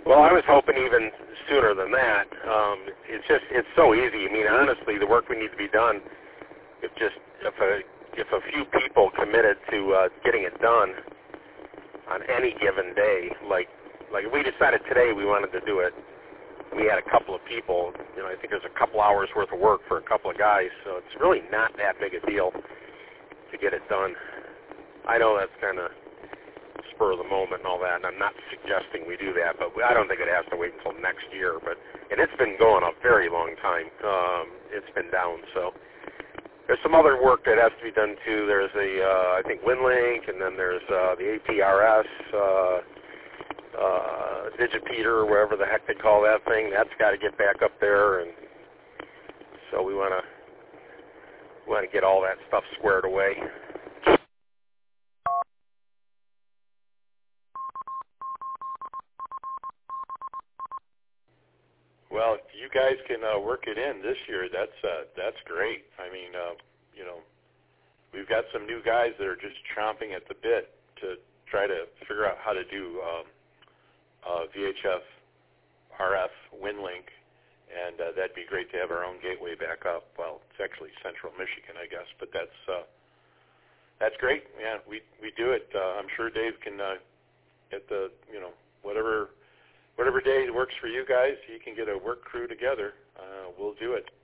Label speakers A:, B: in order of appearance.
A: Well, I was hoping even sooner than that. It's so easy. I mean, honestly, the work we need to be done, if a few people committed to getting it done on any given day, like if we decided today we wanted to do it, we had a couple of people, I think there's a couple hours worth of work for a couple of guys, so it's really not that big a deal to get it done. I know that's kind of spur of the moment and all that, and I'm not suggesting we do that, but I don't think it has to wait until next year. And it's been going a very long time. It's been down, so there's some other work that has to be done too. There's I think WinLink, and then there's the APRS, Digipeater, wherever the heck they call that thing. That's got to get back up there, and so we want to get all that stuff squared away.
B: Well, if you guys can work it in this year, that's great. I mean, we've got some new guys that are just chomping at the bit to try to figure out how to do VHF RF WinLink, and that'd be great to have our own gateway back up. Well, it's actually Central Michigan, I guess, but that's great. Yeah, we do it. I'm sure Dave can get the whatever day works for you guys. You can get a work crew together. We'll do it.